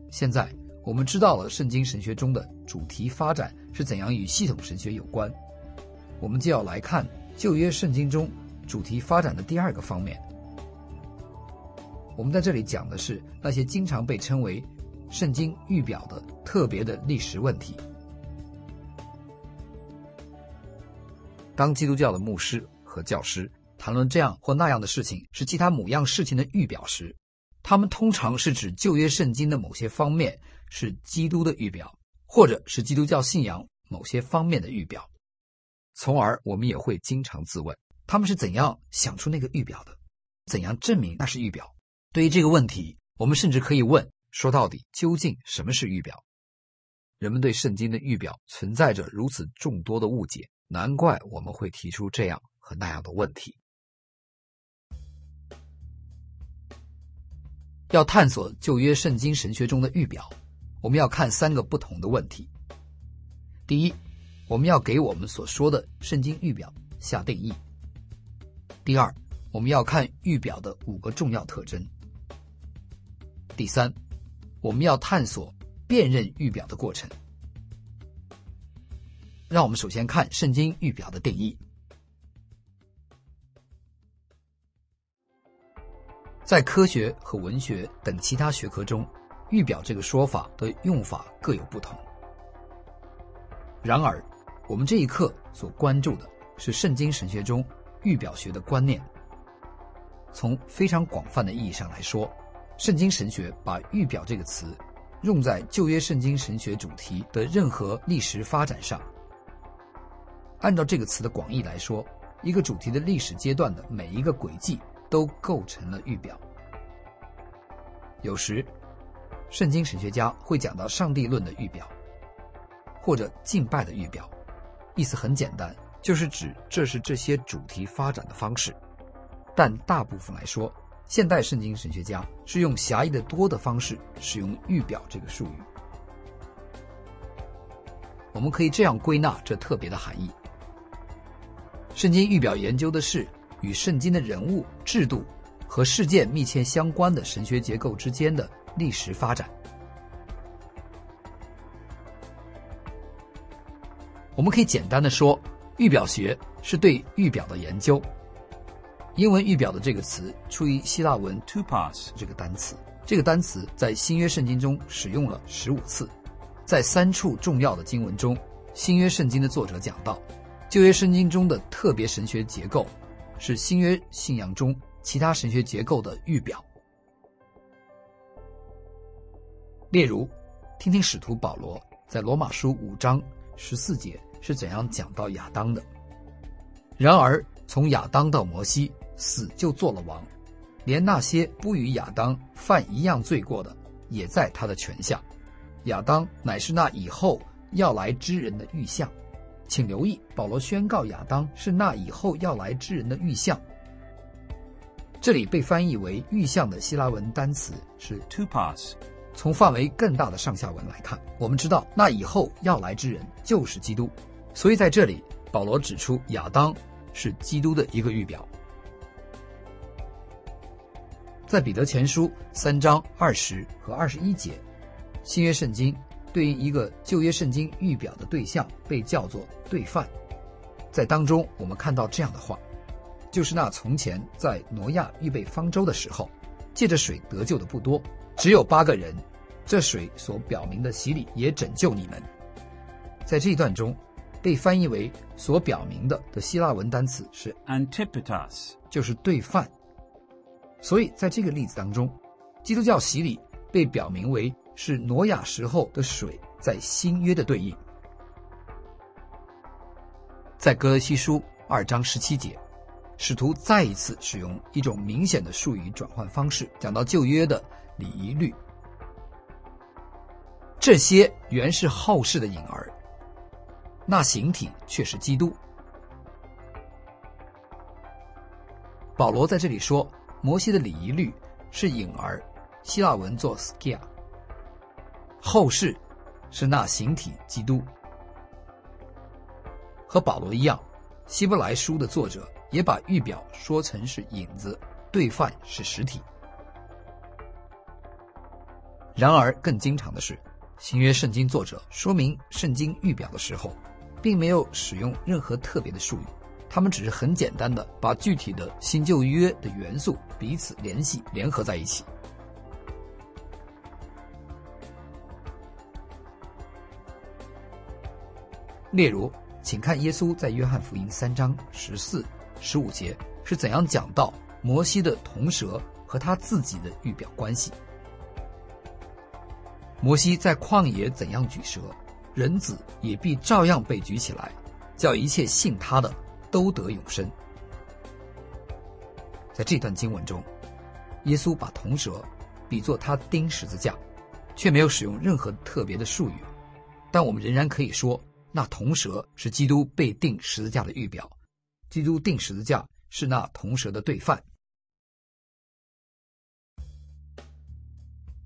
现在我们知道了圣经神学中的主题发展是怎样与系统神学有关，我们就要来看旧约圣经中主题发展的第二个方面。我们在这里讲的是那些经常被称为圣经预表的特别的历史问题。当基督教的牧师和教师谈论这样或那样的事情是其他某样事情的预表时，他们通常是指旧约圣经的某些方面是基督的预表，或者是基督教信仰某些方面的预表。从而我们也会经常自问，他们是怎样想出那个预表的，怎样证明那是预表。对于这个问题，我们甚至可以问，说到底究竟什么是预表？人们对圣经的预表存在着如此众多的误解，难怪我们会提出这样和那样的问题。要探索旧约圣经神学中的预表，我们要看3个不同的问题。第一，我们要给我们所说的圣经预表下定义。第二，我们要看预表的5个重要特征。第三，我们要探索辨认预表的过程。让我们首先看圣经预表的定义。在科学和文学等其他学科中，预表这个说法的用法各有不同。然而，我们这一课所关注的是圣经神学中预表学的观念。从非常广泛的意义上来说，圣经神学把预表这个词用在旧约圣经神学主题的任何历史发展上。按照这个词的广义来说，一个主题的历史阶段的每一个轨迹都构成了预表。有时，圣经神学家会讲到上帝论的预表，或者敬拜的预表，意思很简单，就是指这是这些主题发展的方式。但大部分来说，现代圣经神学家是用狭义的多的方式使用预表这个术语。我们可以这样归纳这特别的含义：圣经预表研究的是与圣经的人物、制度和事件密切相关的神学结构之间的历史发展。我们可以简单的说，预表学是对预表的研究。英文预表的这个词出于希腊文 tupos 这个单词，这个单词在新约圣经中使用了15次。在3处重要的经文中，新约圣经的作者讲到，旧约圣经中的特别神学结构是新约信仰中其他神学结构的预表。例如，听听使徒保罗在罗马书5章14节是怎样讲到亚当的。然而，从亚当到摩西，死就做了王，连那些不与亚当犯一样罪过的，也在他的权下。亚当乃是那以后要来之人的预像。请留意，保罗宣告亚当是那以后要来之人的预像。这里被翻译为预像的希腊文单词是 tupos。从范围更大的上下文来看，我们知道那以后要来之人就是基督，所以在这里保罗指出亚当是基督的一个预表。在彼得前书3章20和21节，新约圣经对于一个旧约圣经预表的对象被叫做对犯。在当中我们看到这样的话，就是那从前在挪亚预备方舟的时候，借着水得救的不多，只有8个人，这水所表明的洗礼也拯救你们。在这一段中，被翻译为所表明的希腊文单词是 antipatos， 就是对犯。所以在这个例子当中，基督教洗礼被表明为是挪亚时候的水在新约的对应。在哥罗西书2章17节，使徒再一次使用一种明显的术语转换方式，讲到旧约的礼仪律。这些原是后世的影儿，那形体却是基督。保罗在这里说，摩西的礼仪律是影儿，希腊文作 skia， 后世是那形体基督。和保罗一样，希伯来书的作者也把预表说成是影子，对犯是实体。 然而更经常的是，新约圣经作者说明圣经预表的时候，并没有使用任何特别的术语，他们只是很简单的把具体的新旧约的元素彼此联系联合在一起。例如，请看耶稣在约翰福音3章14、15节是怎样讲到摩西的铜蛇和他自己的预表关系。摩西在旷野怎样举蛇，人子也必照样被举起来，叫一切信他的都得永生。在这段经文中，耶稣把铜蛇比作他钉十字架，却没有使用任何特别的术语，但我们仍然可以说，那铜蛇是基督被钉十字架的预表，基督钉十字架是那铜蛇的对犯。